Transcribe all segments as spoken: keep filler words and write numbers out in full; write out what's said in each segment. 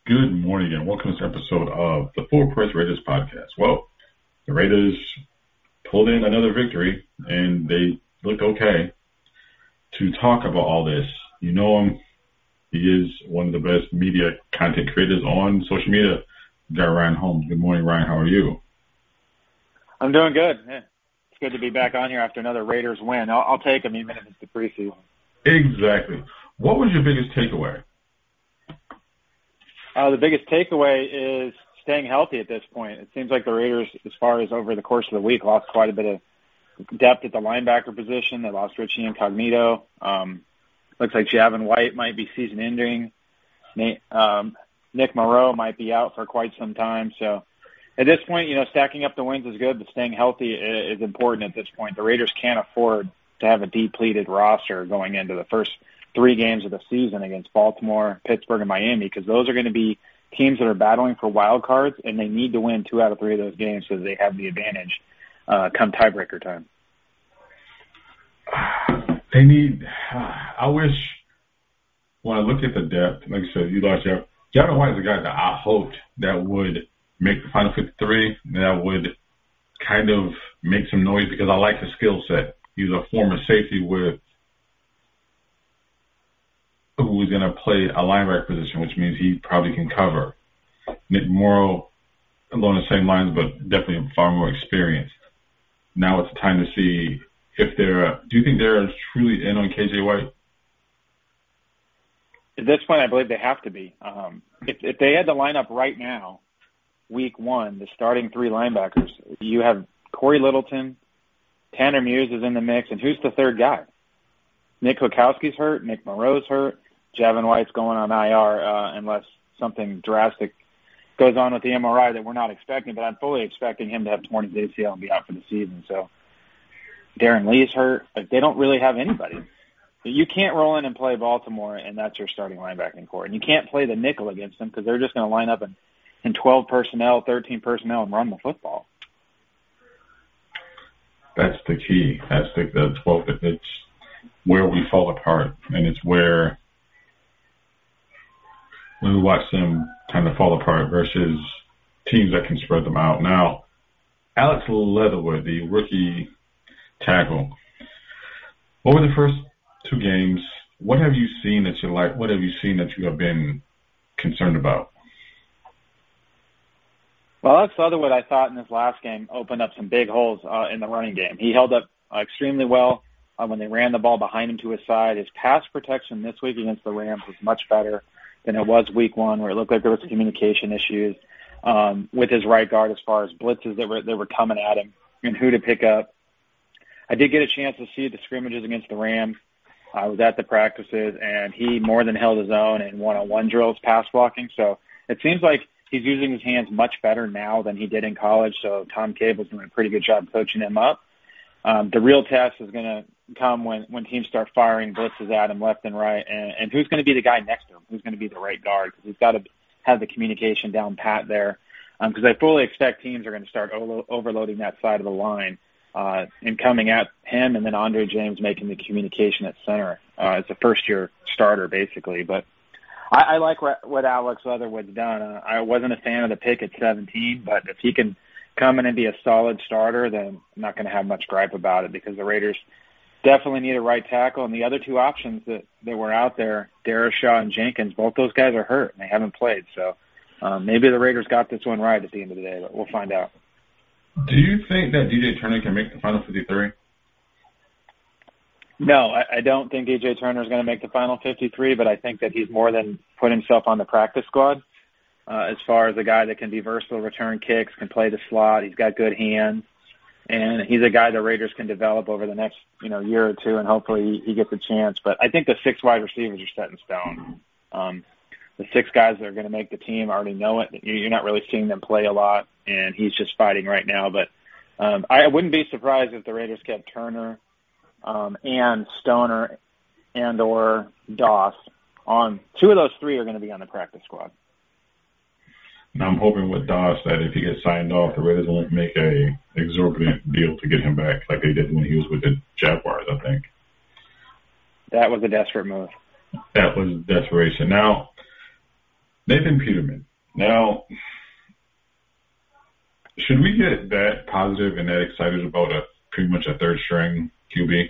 Good morning and welcome to this episode of the Full Press Raiders podcast. Well, the Raiders pulled in another victory and they looked okay. To talk about all this, you know him. He is one of the best media content creators on social media. We got Ryan Holmes. Good morning, Ryan. How are you? I'm doing good. Yeah. It's good to be back on here after another Raiders win. I'll, I'll take them even if it's the preseason. Exactly. What was your biggest takeaway? Uh, the biggest takeaway is staying healthy at this point. It seems like the Raiders, as far as over the course of the week, lost quite a bit of depth at the linebacker position. They lost Richie Incognito. Um, looks like Javin White might be season-ending. Nate, um, Nick Moreau might be out for quite some time. So at this point, you know, stacking up the wins is good, but staying healthy is important at this point. The Raiders can't afford to have a depleted roster going into the first three games of the season against Baltimore, Pittsburgh, and Miami, because those are going to be teams that are battling for wild cards, and they need to win two out of three of those games so that they have the advantage uh, come tiebreaker time. They need – I wish when I look at the depth, like I said, you lost your – Javin White is a guy that I hoped that would make the final fifty-three, that would kind of make some noise because I like his skill set. He's a former safety with – who is going to play a linebacker position, which means he probably can cover. Nick Moreau, along the same lines, but definitely far more experienced. Now it's time to see if they're – do you think they're truly in on K J White? At this point, I believe they have to be. Um, if, if they had to line up right now, week one, the starting three linebackers, you have Corey Littleton, Tanner Muse is in the mix, and who's the third guy? Nick Kwiatkowski's hurt, Nick Moreau's hurt, Javin White's going on I R uh, unless something drastic goes on with the M R I that we're not expecting, but I'm fully expecting him to have torn his A C L and be out for the season. So Darren Lee's hurt. Like, they don't really have anybody. You can't roll in and play Baltimore, and that's your starting linebacking core. And you can't play the nickel against them because they're just going to line up in, in twelve personnel, thirteen personnel, and run the football. That's the key. That's the, the twelve. It's where we fall apart, and it's where when we watch them kind of fall apart versus teams that can spread them out. Now, Alex Leatherwood, the rookie tackle, what were the first two games? What have you seen that you like? What have you seen that you have been concerned about? Well, Alex Leatherwood, I thought in this last game, opened up some big holes uh, in the running game. He held up uh, extremely well uh, when they ran the ball behind him to his side. His pass protection this week against the Rams was much better than it was week one, where it looked like there was communication issues um, with his right guard as far as blitzes that were, that were coming at him and who to pick up. I did get a chance to see the scrimmages against the Rams. I was at the practices, and he more than held his own in one-on-one drills, pass blocking. So it seems like he's using his hands much better now than he did in college, so Tom Cable's doing a pretty good job coaching him up. Um, the real test is going to come when, when teams start firing blitzes at him left and right, and, and who's going to be the guy next to him, who's going to be the right guard, because he's got to have the communication down pat there, because um, I fully expect teams are going to start o- overloading that side of the line uh, and coming at him, and then Andre James making the communication at center. Uh, it's a first-year starter, basically, but I, I like what, what Alex Leatherwood's done. Uh, I wasn't a fan of the pick at seventeen, but if he can come in and be a solid starter, then I'm not going to have much gripe about it because the Raiders definitely need a right tackle. And the other two options that, that were out there, Darrisaw and Jenkins, both those guys are hurt and they haven't played. So um, maybe the Raiders got this one right at the end of the day, but we'll find out. Do you think that D J Turner can make the final fifty-three? No, I, I don't think D J Turner is going to make the final fifty-three, but I think that he's more than put himself on the practice squad. Uh, as far as a guy that can be versatile, return kicks, can play the slot, he's got good hands, and he's a guy the Raiders can develop over the next, you know, year or two, and hopefully he, he gets a chance. But I think the six wide receivers are set in stone. Um, the six guys that are going to make the team already know it. You're not really seeing them play a lot, and he's just fighting right now. But um, I wouldn't be surprised if the Raiders kept Turner um, and Stoner and or Doss on. Two of those three are going to be on the practice squad. Now I'm hoping with Doss that if he gets signed off, the Raiders won't make a exorbitant deal to get him back like they did when he was with the Jaguars, I think. That was a desperate move. That was desperation. Now, Nathan Peterman. Now, should we get that positive and that excited about a pretty much a third string Q B?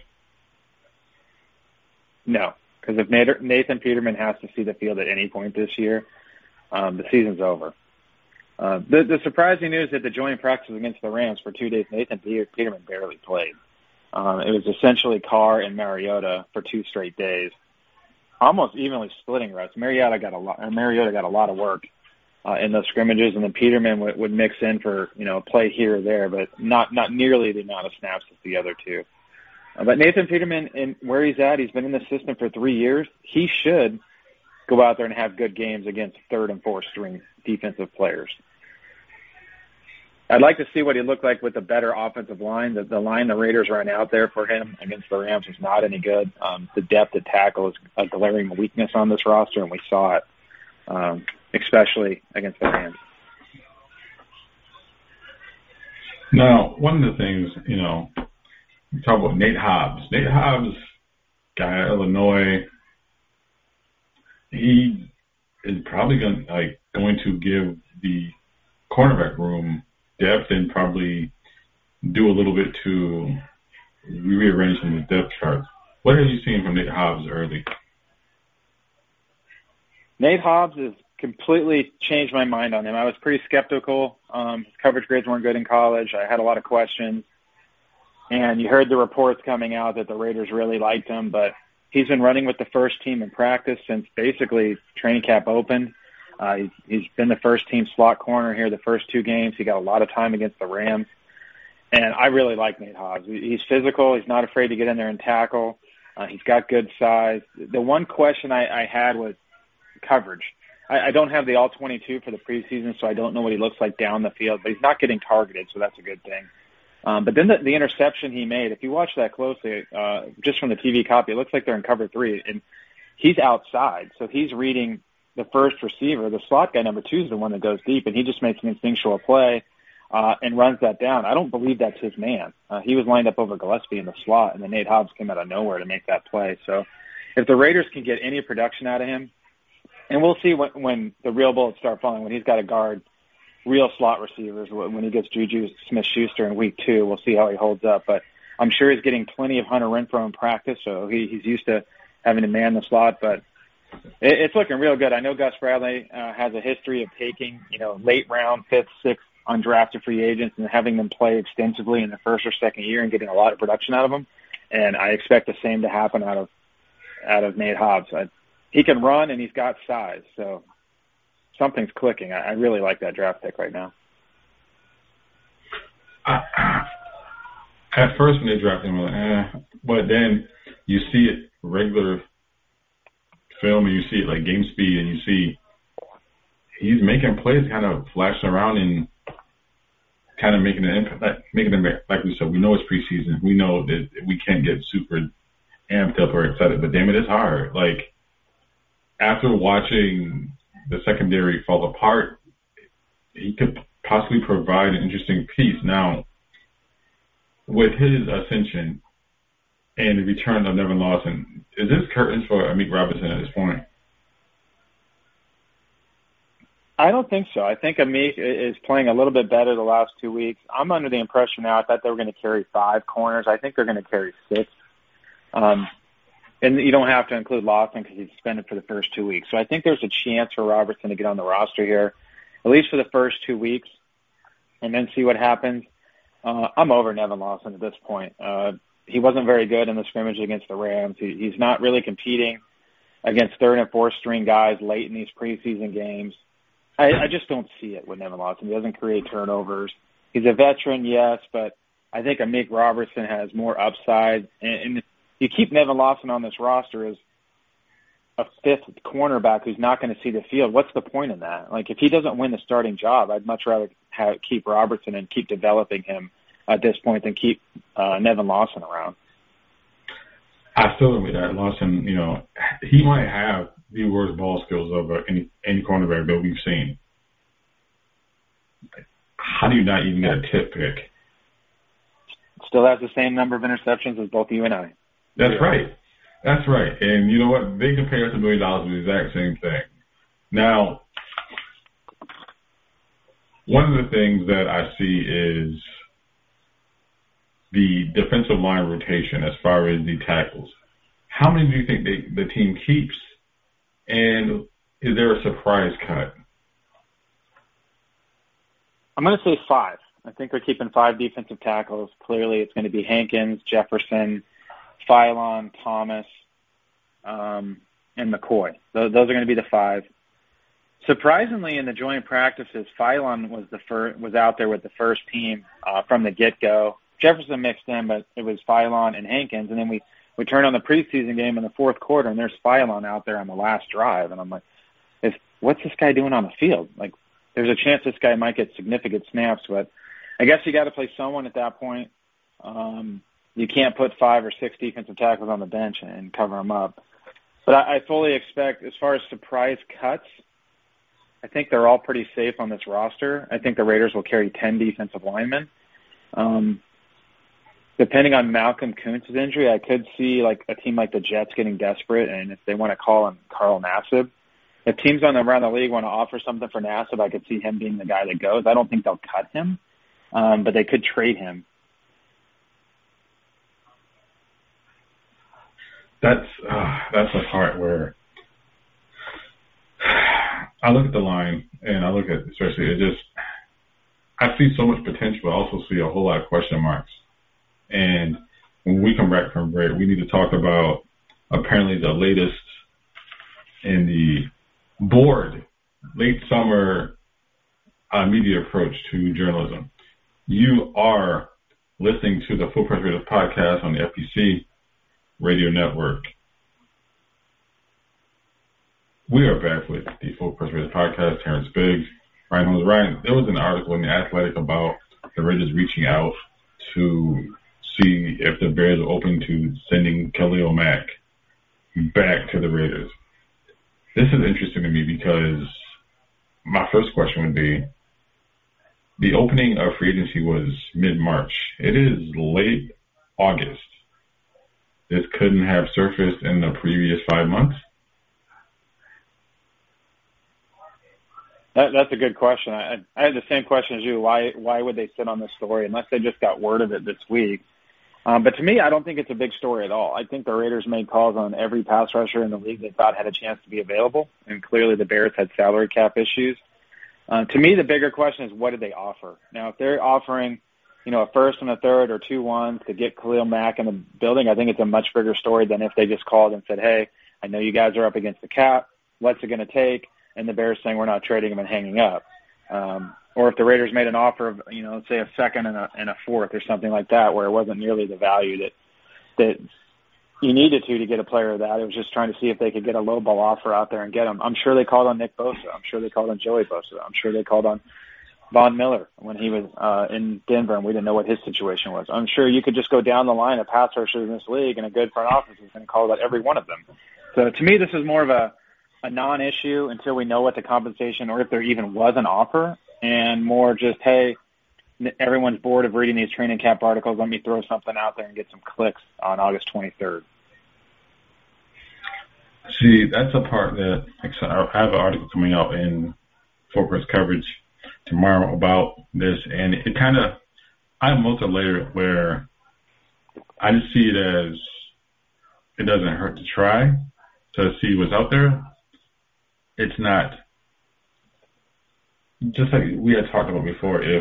No, because if Nathan Peterman has to see the field at any point this year, um, the season's over. Uh, the, the surprising news that the joint practice against the Rams for two days, Nathan Peterman barely played. Um, it was essentially Carr and Mariota for two straight days, almost evenly splitting reps. Mariota got a lot. Mariota got a lot of work uh, in those scrimmages, and then Peterman would, would mix in for you know a play here or there, but not not nearly the amount of snaps as the other two. Uh, but Nathan Peterman, in where he's at, he's been in the system for three years. He should go out there and have good games against third and fourth string defensive players. I'd like to see what he looked like with a better offensive line. The, the line the Raiders run out there for him against the Rams is not any good. Um, the depth at tackle is a glaring weakness on this roster, and we saw it, um, especially against the Rams. Now, one of the things, you know, we talk about Nate Hobbs. Nate Hobbs, guy at Illinois, he is probably going like going to give the cornerback room depth and probably do a little bit to rearrange some of the depth charts. What have you seen from Nate Hobbs early? Nate Hobbs has completely changed my mind on him. I was pretty skeptical. Um, his coverage grades weren't good in college. I had a lot of questions. And you heard the reports coming out that the Raiders really liked him, but he's been running with the first team in practice since basically training camp opened. Uh, he's, he's been the first team slot corner here the first two games. He got a lot of time against the Rams. And I really like Nate Hobbs. He's physical. He's not afraid to get in there and tackle. Uh, he's got good size. The one question I, I had was coverage. I, I don't have the all twenty-two for the preseason, so I don't know what he looks like down the field, but he's not getting targeted, so that's a good thing. Um, but then the, the interception he made, if you watch that closely, uh, just from the T V copy, it looks like they're in cover three, and he's outside, so he's reading the first receiver. The slot guy, number two, is the one that goes deep, and he just makes an instinctual play uh, and runs that down. I don't believe that's his man. Uh, he was lined up over Gillespie in the slot, and then Nate Hobbs came out of nowhere to make that play. So if the Raiders can get any production out of him, and we'll see when, when the real bullets start falling, when he's got to guard real slot receivers, when he gets Juju Smith-Schuster in week two, we'll see how he holds up. But I'm sure he's getting plenty of Hunter Renfrow in practice, so he, he's used to having to man the slot. But it, it's looking real good. I know Gus Bradley uh, has a history of taking, you know, late round, fifth, sixth undrafted free agents and having them play extensively in the first or second year and getting a lot of production out of them. And I expect the same to happen out of out of Nate Hobbs. I, he can run and he's got size, so something's clicking. I, I really like that draft pick right now. Uh, at first, when they drafted him, I'm like, eh. But then you see it regular film, and you see it like game speed, and you see he's making plays, kind of flashing around and kind of making an impact, like, making them like we said. We know it's preseason. We know that we can't get super amped up or excited, but damn it, it's hard. Like after watching the secondary fall apart, he could possibly provide an interesting piece. Now, with his ascension and the return of Nevin Lawson, is this curtains for Amik Robertson at this point? I don't think so. I think Amik is playing a little bit better the last two weeks. I'm under the impression now, I thought they were going to carry five corners. I think they're going to carry six. Um, and you don't have to include Lawson because he's suspended for the first two weeks. So I think there's a chance for Robertson to get on the roster here, at least for the first two weeks, and then see what happens. Uh, I'm over Nevin Lawson at this point. Uh, he wasn't very good in the scrimmage against the Rams. He, he's not really competing against third and fourth string guys late in these preseason games. I, I just don't see it with Nevin Lawson. He doesn't create turnovers. He's a veteran, yes, but I think Amik Robertson has more upside. And, and you keep Nevin Lawson on this roster as a fifth cornerback who's not going to see the field. What's the point in that? Like, if he doesn't win the starting job, I'd much rather have, keep Robertson and keep developing him at this point than keep uh, Nevin Lawson around. I still agree that Lawson, you know, he might have the worst ball skills of uh, any any cornerback that we've seen. How do you not even get a tip pick? Still has the same number of interceptions as both you and I. That's yeah. right. That's right. And you know what? They compare us a million dollars to the exact same thing. Now, one of the things that I see is the defensive line rotation as far as the tackles. How many do you think they, the team keeps? And is there a surprise cut? I'm going to say five. I think they're keeping five defensive tackles. Clearly, it's going to be Hankins, Jefferson, Philon, Thomas, um, and McCoy. Those, those are going to be the five. Surprisingly, in the joint practices, Philon was the first, was out there with the first team uh, from the get-go. Jefferson mixed in, but it was Philon and Hankins. And then we, we turned on the preseason game in the fourth quarter, and there's Philon out there on the last drive. And I'm like, if, what's this guy doing on the field? Like, there's a chance this guy might get significant snaps, but I guess you got to play someone at that point. Um, you can't put five or six defensive tackles on the bench and cover them up. But I, I fully expect, as far as surprise cuts, I think they're all pretty safe on this roster. I think the Raiders will carry ten defensive linemen. Um, depending on Malcolm Koontz's injury, I could see like a team like the Jets getting desperate, and if they want to call on Carl Nassib. If teams on the, around the league want to offer something for Nassib, I could see him being the guy that goes. I don't think they'll cut him, um, but they could trade him. That's uh, that's the part where I look at the line and I look at, especially, it just, I see so much potential. I also see a whole lot of question marks. And when we come back from break, we need to talk about apparently the latest in the board late summer uh, media approach to journalism. You are listening to the Full Press Raiders podcast on the F P C Radio Network. We are back with the Full Press Raiders podcast. Terrence Biggs, Ryan Holmes. Ryan, there was an article in The Athletic about the Raiders reaching out to see if the Bears are open to sending Khalil Mack back to the Raiders. This is interesting to me because my first question would be, the opening of free agency was mid-March. It is late August. This couldn't have surfaced in the previous five months? That, that's a good question. I, I had the same question as you. Why why would they sit on this story unless they just got word of it this week? Um, but to me, I don't think it's a big story at all. I think the Raiders made calls on every pass rusher in the league they thought had a chance to be available, and clearly the Bears had salary cap issues. Uh, to me, the bigger question is, what did they offer? Now, if they're offering, you know, a first and a third or two ones to get Khalil Mack in the building, I think it's a much bigger story than if they just called and said, hey, I know you guys are up against the cap. What's it going to take? And the Bears saying we're not trading him and hanging up. Um, or if the Raiders made an offer of, you know, let's say a second and a, and a fourth or something like that, where it wasn't nearly the value that that you needed to to get a player of that. It was just trying to see if they could get a low ball offer out there and get him. I'm sure they called on Nick Bosa. I'm sure they called on Joey Bosa. I'm sure they called on Von Miller when he was uh, in Denver and we didn't know what his situation was. I'm sure you could just go down the line of pass rushers in this league, and a good front office is going to call about every one of them. So to me, this is more of a, a non-issue until we know what the compensation, or if there even was an offer, and more just, hey, everyone's bored of reading these training camp articles. Let me throw something out there and get some clicks on August twenty-third. See, that's a part that I have an article coming out in Full Press coverage tomorrow about this, and it kind of, I'm multi-layered where I just see it as it doesn't hurt to try to see what's out there. It's not, just like we had talked about before, if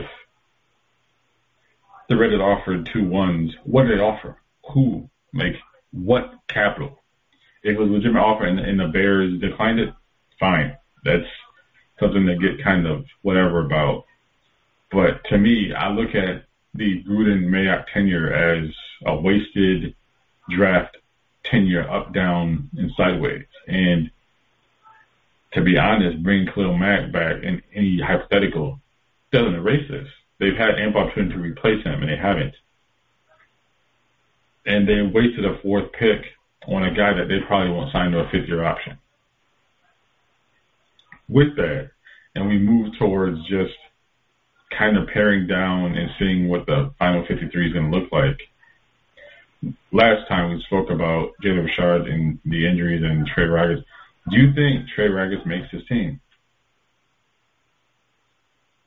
the Raiders offered two ones, what did they offer? Who? Like, what capital? If it was a legitimate offer and, and the Bears declined it, fine. That's something to get kind of whatever about. But to me, I look at the Gruden-Mayock tenure as a wasted draft tenure, up, down, and sideways. And to be honest, bringing Khalil Mack back in any hypothetical doesn't erase this. They've had ample opportunity to replace him, and they haven't. And they wasted a fourth pick on a guy that they probably won't sign to a fifth-year option. With that, and we move towards just kind of paring down and seeing what the final fifty-three is going to look like. Last time we spoke about Jalen Richard and the injuries and Trey Ragas. Do you think Trey Ragas makes his team?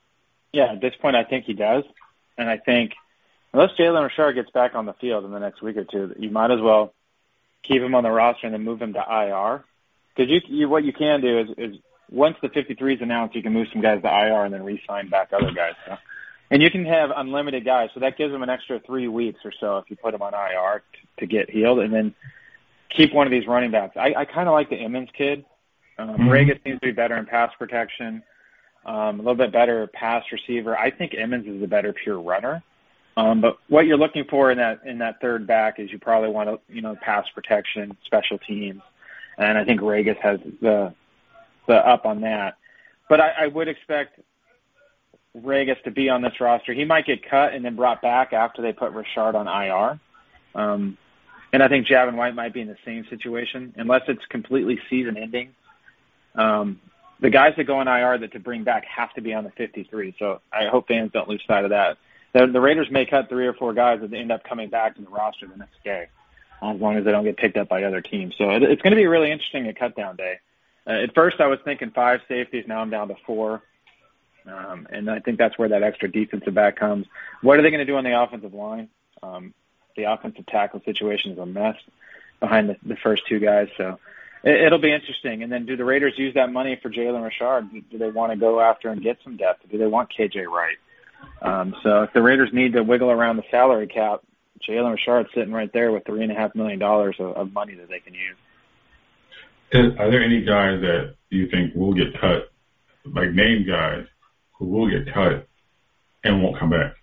Yeah, at this point, I think he does. And I think unless Jalen Richard gets back on the field in the next week or two, you might as well keep him on the roster and then move him to I R. Because you, you, what you can do is, is once the fifty-three is announced, you can move some guys to I R and then re-sign back other guys. So. And you can have unlimited guys, so that gives them an extra three weeks or so if you put them on I R t- to get healed, and then keep one of these running backs. I, I kind of like the Emmons kid. Um, mm-hmm. Regas seems to be better in pass protection, um, a little bit better pass receiver. I think Emmons is a better pure runner. Um, but what you're looking for in that in that third back is you probably want to, you know, pass protection, special teams, and I think Regas has the the up on that. But I, I would expect Regas to be on this roster. He might get cut and then brought back after they put Richard on I R. Um, and I think Javin White might be in the same situation, unless it's completely season-ending. Um, the guys that go on I R that to bring back have to be on the fifty-three, so I hope fans don't lose sight of that. The, the Raiders may cut three or four guys that end up coming back to the roster the next day, as long as they don't get picked up by other teams. So it, it's going to be really interesting at cut-down day. Uh, at first I was thinking five safeties, now I'm down to four. Um, and I think that's where that extra defensive back comes. What are they going to do on the offensive line? Um, the offensive tackle situation is a mess behind the, the first two guys. So it, it'll be interesting. And then do the Raiders use that money for Jalen Richard? Do, do they want to go after and get some depth? Do they want K J Wright? Um, so if the Raiders need to wiggle around the salary cap, Jalen Richard's sitting right there with three and a half million dollars of, of money that they can use. Is, are there any guys that you think will get cut, like name guys, who will get cut and won't come back?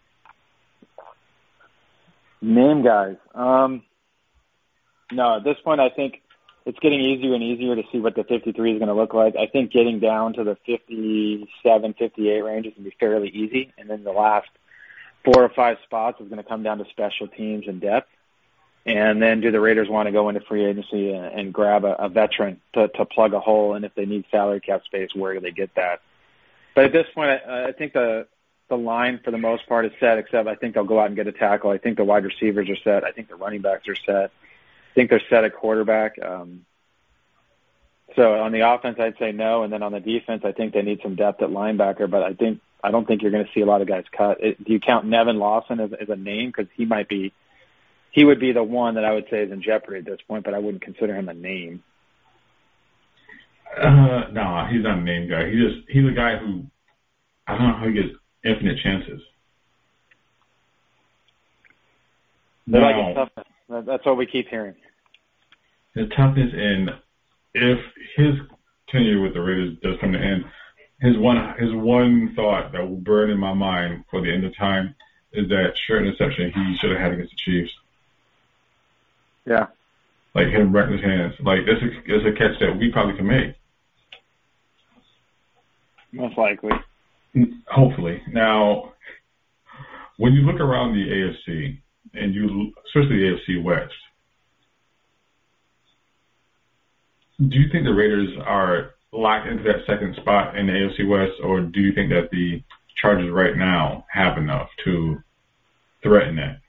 Name guys. Um, no, at this point, I think it's getting easier and easier to see what the fifty-three is going to look like. I think getting down to the fifty-seven, fifty-eight range is going to be fairly easy. And then the last four or five spots is going to come down to special teams and depth. And then do the Raiders want to go into free agency and, and grab a, a veteran to, to plug a hole? And if they need salary cap space, where do they get that? But at this point, I, I think the the line for the most part is set, except I think they'll go out and get a tackle. I think the wide receivers are set. I think the running backs are set. I think they're set at quarterback. Um, so on the offense, I'd say no. And then on the defense, I think they need some depth at linebacker. But I think I don't think you're going to see a lot of guys cut. It, do you count Nevin Lawson as, as a name? Because he might be he would be the one that I would say is in jeopardy at this point, but I wouldn't consider him a name. Uh, no, he's not a name guy. He just he's a guy who I don't know how he gets infinite chances. They like his toughness. That's what we keep hearing. The toughness, and if his tenure with the Raiders does come to end, his one his one thought that will burn in my mind for the end of time is that short interception he should have had against the Chiefs. Yeah. Like him right in his hands. Like that's a, that's a catch that we probably can make. Most likely. Hopefully. Now, when you look around the A F C, and you, especially the A F C West, do you think the Raiders are locked into that second spot in the A F C West, or do you think that the Chargers right now have enough to threaten that?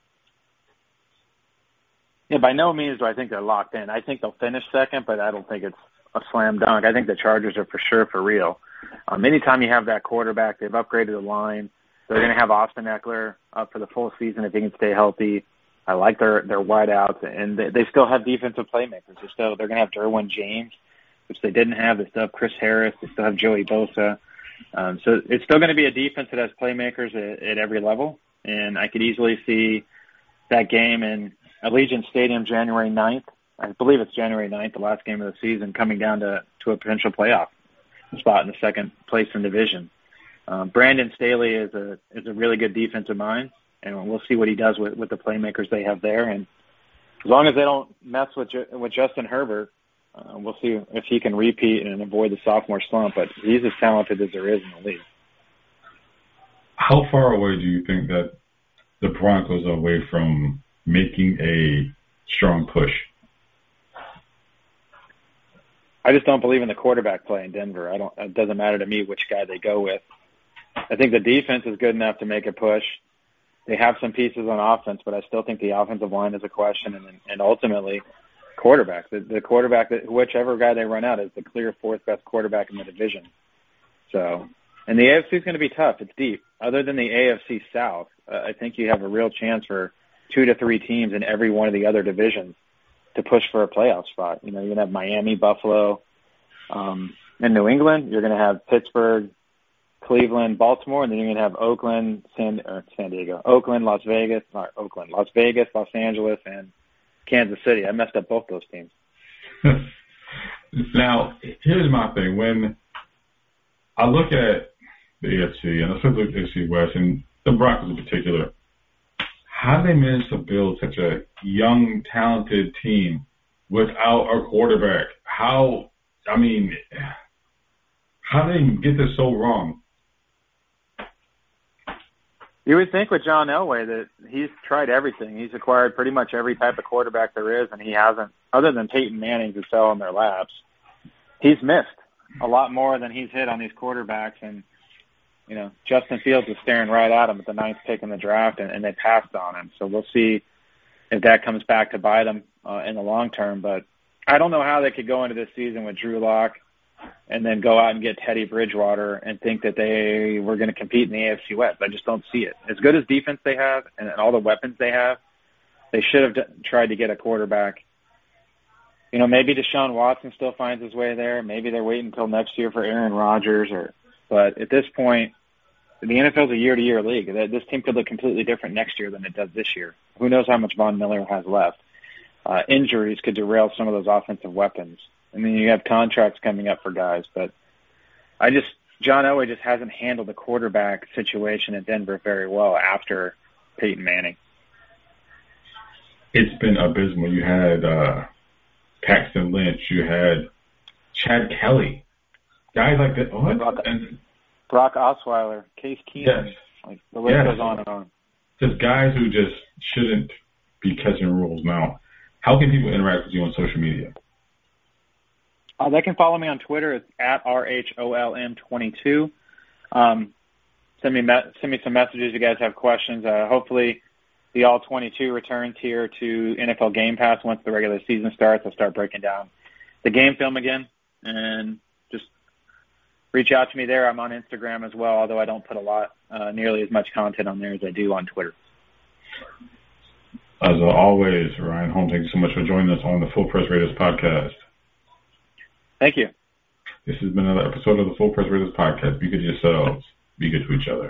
Yeah, by no means do I think they're locked in. I think they'll finish second, but I don't think it's a slam dunk. I think the Chargers are for sure for real. Um, anytime you have that quarterback, they've upgraded the line. They're going to have Austin Eckler up for the full season if he can stay healthy. I like their their wideouts, and they, they still have defensive playmakers. They're still they're going to have Derwin James, which they didn't have. They still have Chris Harris. They still have Joey Bosa. Um, so it's still going to be a defense that has playmakers at, at every level, and I could easily see that game in Allegiant Stadium January ninth. I believe it's January ninth, the last game of the season, coming down to, to a potential playoff spot in the second place in division. Um, Brandon Staley is a is a really good defensive mind, and we'll see what he does with, with the playmakers they have there. And as long as they don't mess with with Justin Herbert, uh, we'll see if he can repeat and avoid the sophomore slump. But he's as talented as there is in the league. How far away do you think that the Broncos are away from making a strong push? I just don't believe in the quarterback play in Denver. I don't. It doesn't matter to me which guy they go with. I think the defense is good enough to make a push. They have some pieces on offense, but I still think the offensive line is a question, and and ultimately, quarterback. The, the quarterback, that whichever guy they run out is the clear fourth best quarterback in the division. So And the A F C is going to be tough. It's deep. Other than the A F C South, uh, I think you have a real chance for two to three teams in every one of the other divisions to push for a playoff spot. You know, you're going to have Miami, Buffalo, um, and New England. You're going to have Pittsburgh, Cleveland, Baltimore, and then you're going to have Oakland, San, or San Diego, Oakland, Las Vegas, not Oakland, Las Vegas, Los Angeles, and Kansas City. I messed up both those teams. Now, here's my thing. When I look at the A F C, and especially the A F C West, and the Broncos in particular, how do they manage to build such a young, talented team without a quarterback? How, I mean, how do they get this so wrong? You would think with John Elway that he's tried everything. He's acquired pretty much every type of quarterback there is, and he hasn't, other than Peyton Manning who fell in their laps, he's missed a lot more than he's hit on these quarterbacks. And, you know, Justin Fields was staring right at him at the ninth pick in the draft, and, and they passed on him. So we'll see if that comes back to bite them uh, in the long term. But I don't know how they could go into this season with Drew Lock and then go out and get Teddy Bridgewater and think that they were going to compete in the A F C West. I just don't see it. As good as defense they have and, and all the weapons they have, they should have d- tried to get a quarterback. You know, maybe Deshaun Watson still finds his way there. Maybe they're waiting until next year for Aaron Rodgers. Or, but at this point, the N F L is a year-to-year league. This team could look completely different next year than it does this year. Who knows how much Von Miller has left? Uh, injuries could derail some of those offensive weapons. I mean, you have contracts coming up for guys, but I just John Elway just hasn't handled the quarterback situation in Denver very well after Peyton Manning. It's been abysmal. You had uh, Paxton Lynch. You had Chad Kelly. Guys like that. What? Brock, and, Brock Osweiler, Case Keenum. Yes. Like, the list yes. goes on and on. Just guys who just shouldn't be catching rules. Now, how can people interact with you on social media? Uh, they can follow me on Twitter. It's at R H O L M twenty-two. Um, send me me- send me some messages if you guys have questions. Uh, hopefully the All twenty-two returns here to N F L Game Pass once the regular season starts. I'll start breaking down the game film again, and just reach out to me there. I'm on Instagram as well, although I don't put a lot, uh, nearly as much content on there as I do on Twitter. As always, Ryan Holmes, thank you so much for joining us on the Full Press Raiders podcast. Thank you. This has been another episode of the Full Press Raiders podcast. Be good to yourselves. Be good to each other.